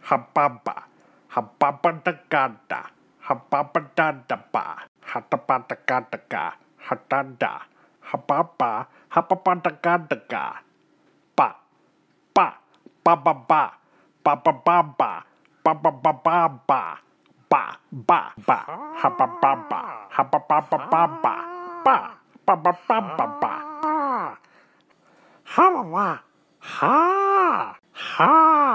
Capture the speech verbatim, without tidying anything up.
hababa, hababadagada, hababadadaba, hatabadagadaka, hatanda, hababa, hababadagadaga, ba, ba, bababa, babababa, babababa, ba, ba, ba, habababa, hababababa, ba, babababa, ha, ha, ha, ha.